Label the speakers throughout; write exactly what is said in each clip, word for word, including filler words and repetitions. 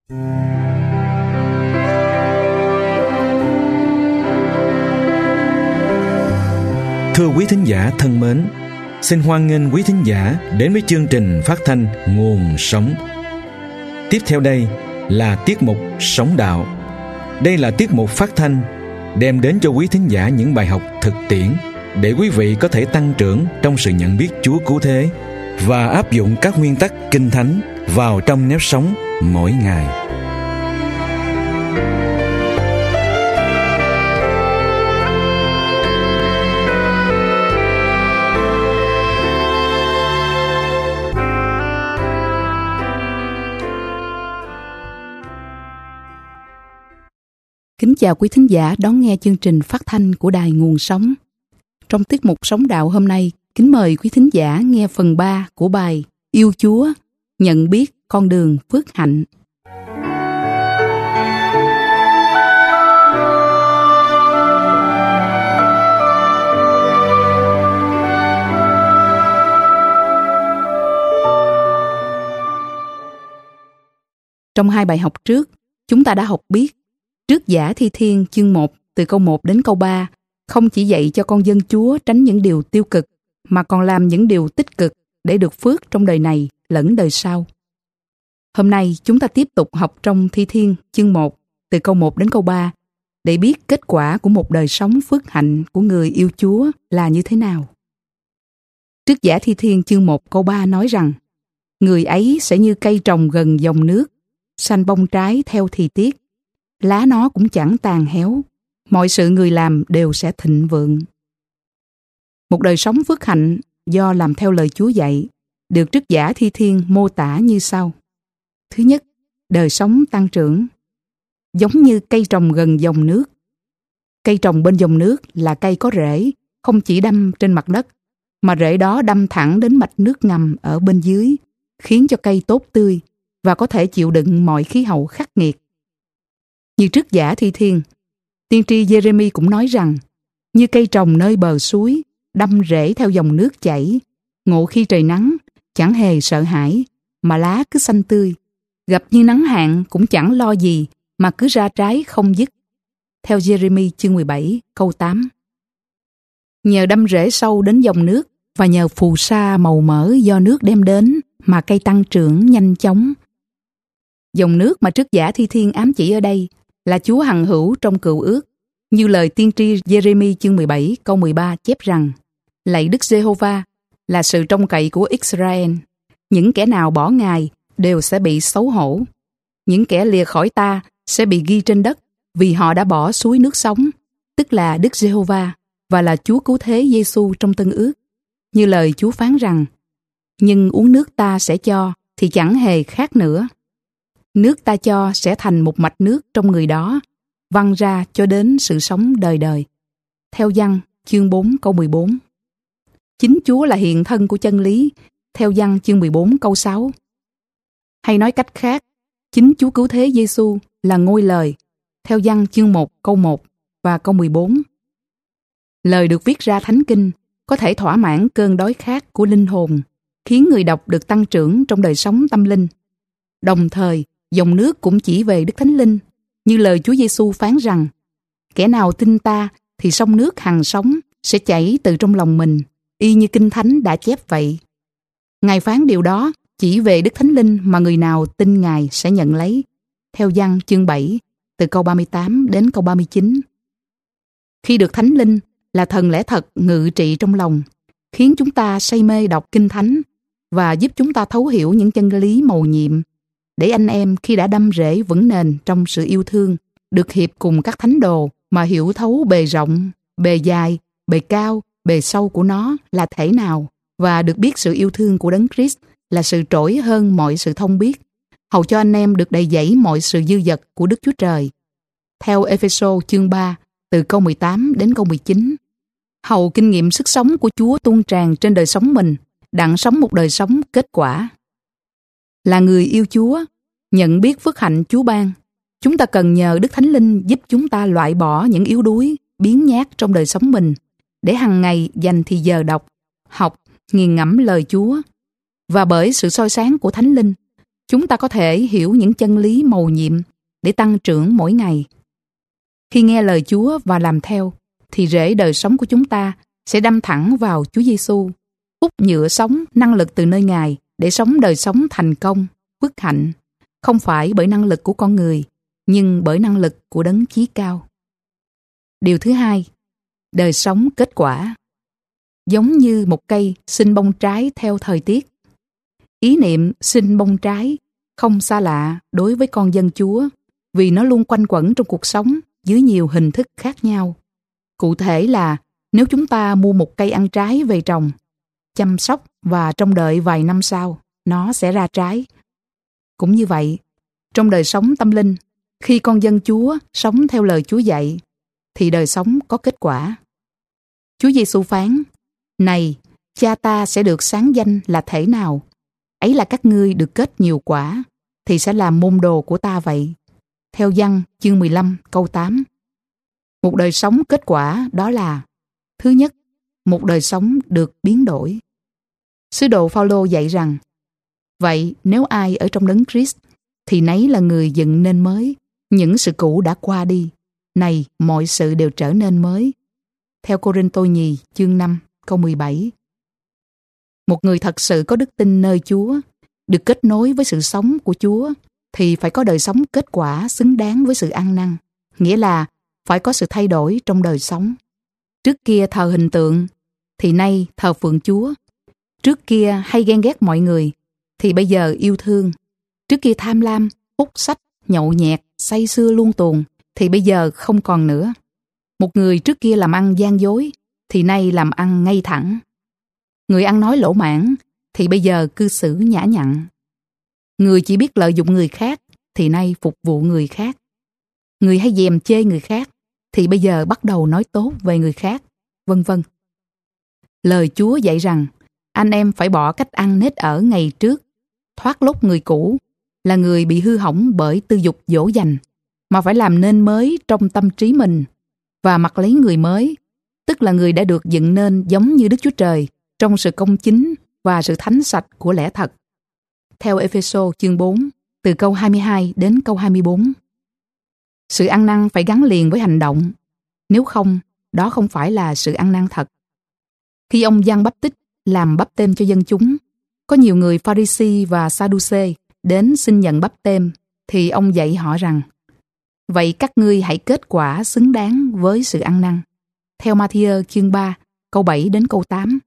Speaker 1: Thưa quý thính giả thân mến, xin hoan nghênh quý thính giả đến với chương trình phát thanh Nguồn Sống. Tiếp theo đây là tiết mục Sống Đạo. Đây là tiết mục phát thanh đem đến cho quý thính giả những bài học thực tiễn để quý vị có thể tăng trưởng trong sự nhận biết Chúa cứu thế và áp dụng các nguyên tắc Kinh Thánh vào trong nếp sống mỗi ngày.
Speaker 2: Kính chào quý thính giả đón nghe chương trình phát thanh của Đài Nguồn Sống. Trong tiết mục Sống Đạo hôm nay, kính mời quý thính giả nghe phần ba của bài Yêu Chúa, nhận biết con đường phước hạnh. Trong hai bài học trước, chúng ta đã học biết Trước Giả Thi Thiên chương một từ câu một đến câu ba không chỉ dạy cho con dân Chúa tránh những điều tiêu cực mà còn làm những điều tích cực để được phước trong đời này lẫn đời sau. Hôm nay chúng ta tiếp tục học trong Thi Thiên chương một từ câu một đến câu ba để biết kết quả của một đời sống phước hạnh của người yêu Chúa là như thế nào. Trước Giả Thi Thiên chương một câu ba nói rằng người ấy sẽ như cây trồng gần dòng nước, xanh bông trái theo thì tiết. Lá nó cũng chẳng tàn héo, mọi sự người làm đều sẽ thịnh vượng. Một đời sống phước hạnh do làm theo lời Chúa dạy, được Trước Giả Thi Thiên mô tả như sau. Thứ nhất, đời sống tăng trưởng. Giống như cây trồng gần dòng nước. Cây trồng bên dòng nước là cây có rễ, không chỉ đâm trên mặt đất, mà rễ đó đâm thẳng đến mạch nước ngầm ở bên dưới, khiến cho cây tốt tươi và có thể chịu đựng mọi khí hậu khắc nghiệt. Như Trước Giả Thi Thiên, tiên tri Giê-rê-mi cũng nói rằng như cây trồng nơi bờ suối, đâm rễ theo dòng nước chảy, ngộ khi trời nắng, chẳng hề sợ hãi, mà lá cứ xanh tươi, gặp như nắng hạn cũng chẳng lo gì mà cứ ra trái không dứt. Theo Giê-rê-mi chương mười bảy câu tám. Nhờ đâm rễ sâu đến dòng nước và nhờ phù sa màu mỡ do nước đem đến mà cây tăng trưởng nhanh chóng. Dòng nước mà Trước Giả Thi Thiên ám chỉ ở đây là Chúa hằng hữu trong Cựu Ước, như lời tiên tri Giê-rê-mi chương mười bảy câu mười ba chép rằng: Lạy Đức Giê-hô-va là sự trông cậy của Israel, những kẻ nào bỏ Ngài đều sẽ bị xấu hổ. Những kẻ lìa khỏi ta sẽ bị ghi trên đất, vì họ đã bỏ suối nước sống, tức là Đức Giê-hô-va và là Chúa cứu thế Giê-xu trong Tân Ước. Như lời Chúa phán rằng: Nhưng uống nước ta sẽ cho thì chẳng hề khác nữa. Nước ta cho sẽ thành một mạch nước trong người đó, văng ra cho đến sự sống đời đời. Theo Giăng chương bốn câu mười bốn. Chính Chúa là hiện thân của chân lý. Theo Giăng chương mười bốn câu sáu. Hay nói cách khác, chính Chúa cứu thế Giê-xu là ngôi lời. Theo Giăng chương một câu một và câu mười bốn. Lời được viết ra Thánh Kinh có thể thỏa mãn cơn đói khát của linh hồn, khiến người đọc được tăng trưởng trong đời sống tâm linh. Đồng thời, dòng nước cũng chỉ về Đức Thánh Linh, như lời Chúa Giê-xu phán rằng: Kẻ nào tin ta thì sông nước hằng sống sẽ chảy từ trong lòng mình, y như Kinh Thánh đã chép vậy. Ngài phán điều đó chỉ về Đức Thánh Linh mà người nào tin Ngài sẽ nhận lấy. Theo Giăng chương bảy, từ câu ba mươi tám đến câu ba mươi chín. Khi được Thánh Linh là thần lẽ thật ngự trị trong lòng, khiến chúng ta say mê đọc Kinh Thánh và giúp chúng ta thấu hiểu những chân lý mầu nhiệm, để anh em khi đã đâm rễ vững nền trong sự yêu thương, được hiệp cùng các thánh đồ mà hiểu thấu bề rộng, bề dài, bề cao, bề sâu của nó là thể nào, và được biết sự yêu thương của Đấng Christ là sự trỗi hơn mọi sự thông biết, hầu cho anh em được đầy dẫy mọi sự dư dật của Đức Chúa Trời. Theo Ê-phê-sô chương ba, từ câu mười tám đến câu mười chín. Hầu kinh nghiệm sức sống của Chúa tuôn tràn trên đời sống mình, đặng sống một đời sống kết quả. Là người yêu Chúa, nhận biết phước hạnh Chúa ban, chúng ta cần nhờ Đức Thánh Linh giúp chúng ta loại bỏ những yếu đuối, biếng nhác trong đời sống mình, để hằng ngày dành thì giờ đọc, học, nghiền ngẫm lời Chúa. Và bởi sự soi sáng của Thánh Linh, Chúng ta có thể hiểu những chân lý mầu nhiệm để tăng trưởng mỗi ngày. Khi nghe lời Chúa và làm theo, thì rễ đời sống của chúng ta sẽ đâm thẳng vào Chúa Giêsu, hút nhựa sống năng lực từ nơi Ngài để sống đời sống thành công, phước hạnh, không phải bởi năng lực của con người, nhưng bởi năng lực của Đấng Chí Cao. Điều thứ hai, đời sống kết quả. Giống như một cây sinh bông trái theo thời tiết. Ý niệm sinh bông trái không xa lạ đối với con dân Chúa, vì nó luôn quanh quẩn trong cuộc sống dưới nhiều hình thức khác nhau. Cụ thể là nếu chúng ta mua một cây ăn trái về trồng, chăm sóc và trông đợi vài năm sau, nó sẽ ra trái. Cũng như vậy, trong đời sống tâm linh, khi con dân Chúa sống theo lời Chúa dạy, thì đời sống có kết quả. Chúa Giêsu phán, này, Cha ta sẽ được sáng danh là thể nào? Ấy là các ngươi được kết nhiều quả, thì sẽ làm môn đồ của ta vậy. Theo Giăng chương mười lăm câu tám. Một đời sống kết quả đó là: thứ nhất, một đời sống được biến đổi. Sứ đồ Phao-lô dạy rằng, vậy nếu ai ở trong Đấng Christ, thì nấy là người dựng nên mới, những sự cũ đã qua đi, này mọi sự đều trở nên mới. Theo Cô-rinh-tô nhì chương năm câu mười bảy. Một người thật sự có đức tin nơi Chúa, được kết nối với sự sống của Chúa, thì phải có đời sống kết quả xứng đáng với sự ăn năn, nghĩa là phải có sự thay đổi trong đời sống. Trước kia thờ hình tượng, thì nay thờ phượng Chúa. Trước kia hay ghen ghét mọi người, thì bây giờ yêu thương. Trước kia tham lam, hút sách, nhậu nhẹt, say sưa luông tuồng, thì bây giờ không còn nữa. Một người trước kia làm ăn gian dối, thì nay làm ăn ngay thẳng. Người ăn nói lỗ mãng, thì bây giờ cư xử nhã nhặn. Người chỉ biết lợi dụng người khác, thì nay phục vụ người khác. Người hay dèm chê người khác, thì bây giờ bắt đầu nói tốt về người khác, vân vân. Lời Chúa dạy rằng, anh em phải bỏ cách ăn nết ở ngày trước, thoát lốt người cũ, là người bị hư hỏng bởi tư dục dỗ dành, mà phải làm nên mới trong tâm trí mình, và mặc lấy người mới, tức là người đã được dựng nên giống như Đức Chúa Trời, trong sự công chính và sự thánh sạch của lẽ thật. Theo Ê-phê-sô chương bốn, từ câu hai mươi hai đến câu hai mươi bốn. Sự ăn năn phải gắn liền với hành động, nếu không, đó không phải là sự ăn năn thật. Khi ông Giăng Báp-tích làm báp têm cho dân chúng, có nhiều người Pha-ri-si và Sa-đu-xê đến xin nhận báp têm, thì ông dạy họ rằng, vậy các ngươi hãy kết quả xứng đáng với sự ăn năn. Theo Ma-thi-ơ chương ba, câu bảy đến câu tám.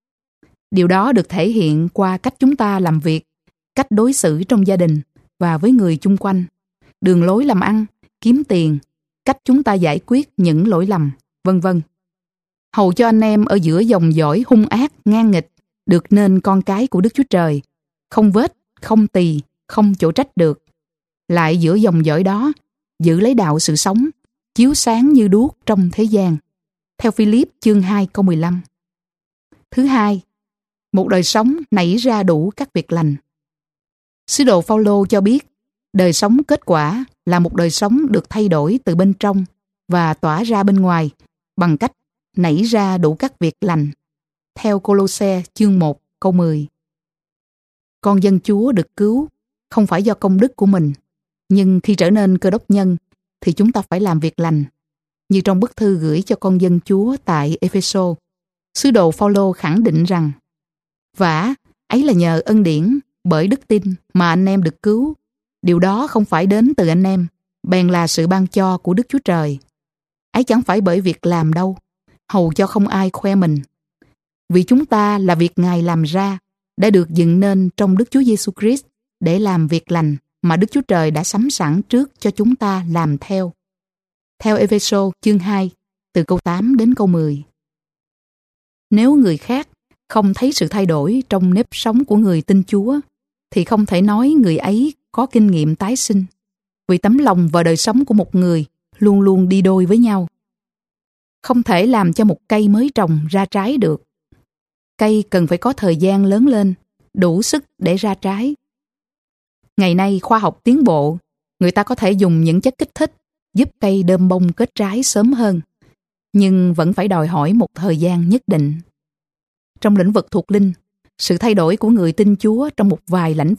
Speaker 2: Điều đó được thể hiện qua cách chúng ta làm việc, cách đối xử trong gia đình và với người chung quanh, đường lối làm ăn, kiếm tiền, cách chúng ta giải quyết những lỗi lầm, vân vân. Hầu cho anh em ở giữa dòng dõi hung ác, ngang nghịch, được nên con cái của Đức Chúa Trời, không vết, không tì, không chỗ trách được. Lại giữa dòng dõi đó, giữ lấy đạo sự sống, chiếu sáng như đuốc trong thế gian. Theo Phi-líp chương hai câu mười lăm. Thứ hai, một đời sống nảy ra đủ các việc lành. Sứ đồ Phao-lô cho biết, đời sống kết quả là một đời sống được thay đổi từ bên trong và tỏa ra bên ngoài bằng cách nảy ra đủ các việc lành. Theo Cô-lô-se chương một câu mười. Con dân Chúa được cứu không phải do công đức của mình, nhưng khi trở nên cơ đốc nhân thì chúng ta phải làm việc lành. Như trong bức thư gửi cho con dân Chúa tại Ê-phê-sô, sứ đồ Phao-lô khẳng định rằng, vả, ấy là nhờ ân điển, bởi đức tin mà anh em được cứu. Điều đó không phải đến từ anh em, bèn là sự ban cho của Đức Chúa Trời. Ấy chẳng phải bởi việc làm đâu, hầu cho không ai khoe mình. Vì chúng ta là việc Ngài làm ra, đã được dựng nên trong Đức Chúa Giêsu Christ để làm việc lành mà Đức Chúa Trời đã sắm sẵn trước cho chúng ta làm theo. Theo Ê-phê-sô chương hai, từ câu tám đến câu mười. Nếu người khác không thấy sự thay đổi trong nếp sống của người tin Chúa, thì không thể nói người ấy có kinh nghiệm tái sinh, vì tấm lòng và đời sống của một người luôn luôn đi đôi với nhau. Không thể làm cho một cây mới trồng ra trái được. Cây cần phải có thời gian lớn lên, đủ sức để ra trái. Ngày nay khoa học tiến bộ, người ta có thể dùng những chất kích thích giúp cây đơm bông kết trái sớm hơn, nhưng vẫn phải đòi hỏi một thời gian nhất định. Trong lĩnh vực thuộc linh, sự thay đổi của người tin Chúa trong một vài lĩnh vực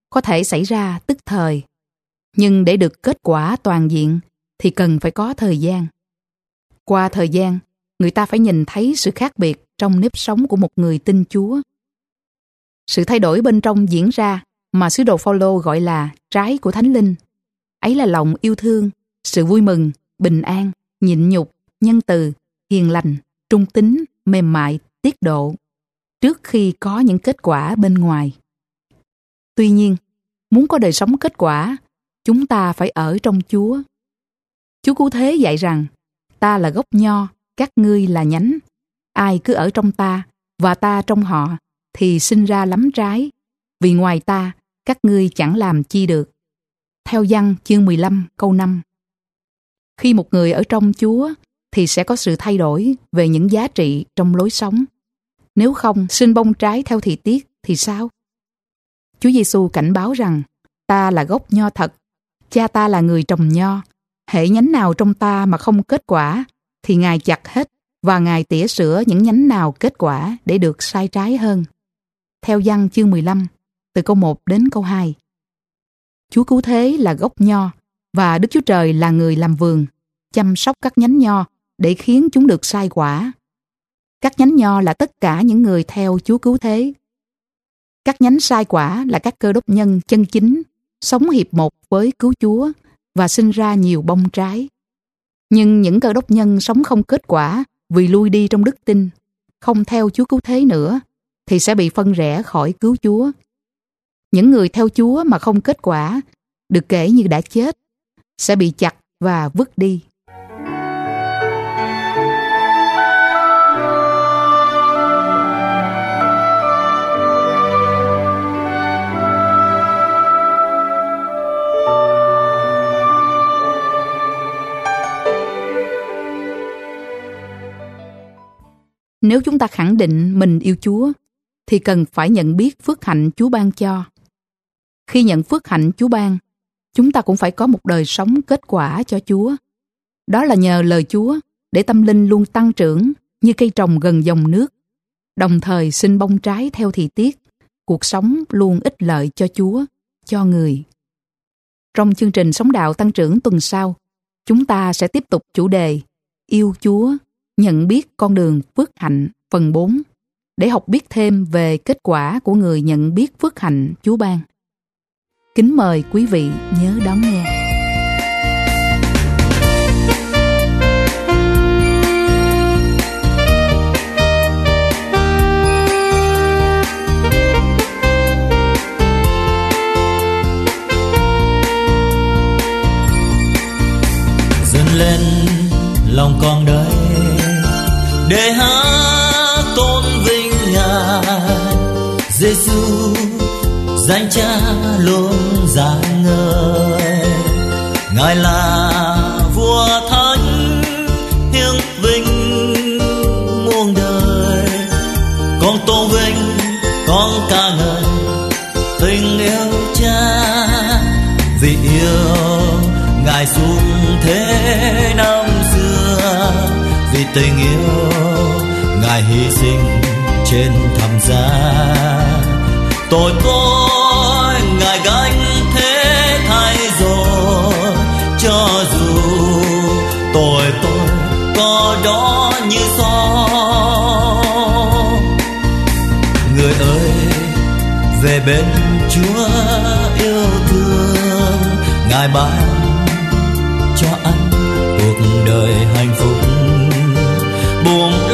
Speaker 2: có thể xảy ra tức thời, nhưng để được kết quả toàn diện thì cần phải có thời gian. Qua thời gian, người ta phải nhìn thấy sự khác biệt trong nếp sống của một người tin Chúa. Sự thay đổi bên trong diễn ra mà sứ đồ Phao-lô gọi là trái của Thánh Linh. Ấy là lòng yêu thương, sự vui mừng, bình an, nhịn nhục, nhân từ, hiền lành, trung tín, mềm mại, tiết độ, trước khi có những kết quả bên ngoài. Tuy nhiên, muốn có đời sống kết quả, chúng ta phải ở trong Chúa. Chúa Cứu Thế dạy rằng, ta là gốc nho, các ngươi là nhánh. Ai cứ ở trong ta, và ta trong họ, thì sinh ra lắm trái. Vì ngoài ta, các ngươi chẳng làm chi được. Theo Giăng chương mười lăm câu năm. Khi một người ở trong Chúa, thì sẽ có sự thay đổi về những giá trị trong lối sống. Nếu không sinh bông trái theo thị tiết thì sao? Chúa Giêsu cảnh báo rằng, ta là gốc nho thật, cha ta là người trồng nho. Hễ nhánh nào trong ta mà không kết quả, thì Ngài chặt hết và Ngài tỉa sửa những nhánh nào kết quả để được sai trái hơn. Theo Giăng chương mười lăm, từ câu một đến câu hai. Chúa Cứu Thế là gốc nho và Đức Chúa Trời là người làm vườn, chăm sóc các nhánh nho để khiến chúng được sai quả. Các nhánh nho là tất cả những người theo Chúa Cứu Thế. Các nhánh sai quả là các cơ đốc nhân chân chính, sống hiệp một với cứu Chúa và sinh ra nhiều bông trái. Nhưng những cơ đốc nhân sống không kết quả vì lui đi trong đức tin, không theo Chúa Cứu Thế nữa, thì sẽ bị phân rẽ khỏi cứu Chúa. Những người theo Chúa mà không kết quả, được kể như đã chết, sẽ bị chặt và vứt đi. Nếu chúng ta khẳng định mình yêu Chúa, thì cần phải nhận biết phước hạnh Chúa ban cho. Khi nhận phước hạnh Chúa ban, chúng ta cũng phải có một đời sống kết quả cho Chúa. Đó là nhờ lời Chúa để tâm linh luôn tăng trưởng như cây trồng gần dòng nước, đồng thời sinh bông trái theo thị tiết, cuộc sống luôn ích lợi cho Chúa, cho người. Trong chương trình Sống Đạo Tăng Trưởng tuần sau, chúng ta sẽ tiếp tục chủ đề Yêu Chúa, nhận biết con đường phước hạnh phần bốn, để học biết thêm về kết quả của người nhận biết phước hạnh Chúa ban. Kính mời quý vị nhớ đón nghe.
Speaker 3: Dâng lên lòng con đây để hát tôn vinh Ngài. Giêsu danh Cha luôn rạng ngời, Ngài là vua thánh hiển vinh muôn đời. Con tôn vinh, con ca ngợi tình yêu Cha, vì yêu Ngài xuống thế năm xưa, vì tình yêu Ngài hy sinh trên thập giá. Tội tôi Ngài gánh thế thay rồi, cho dù tội tôi có đó như gió. Người ơi, về bên Chúa yêu thương, Ngài ban cho anh cuộc đời hạnh phúc. Buông